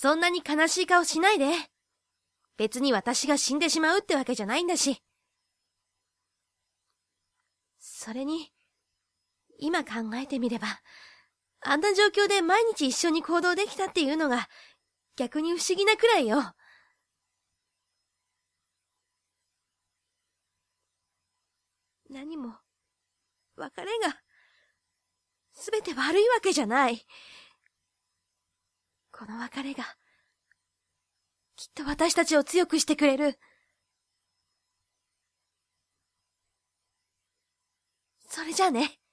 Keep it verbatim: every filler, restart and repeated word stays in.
そんなに悲しい顔しないで。別に私が死んでしまうってわけじゃないんだし。それに、今考えてみれば、あんな状況で毎日一緒に行動できたっていうのが逆に不思議なくらいよ。何も、別れが、すべて悪いわけじゃない。この別れが、きっと私たちを強くしてくれる。それじゃあね。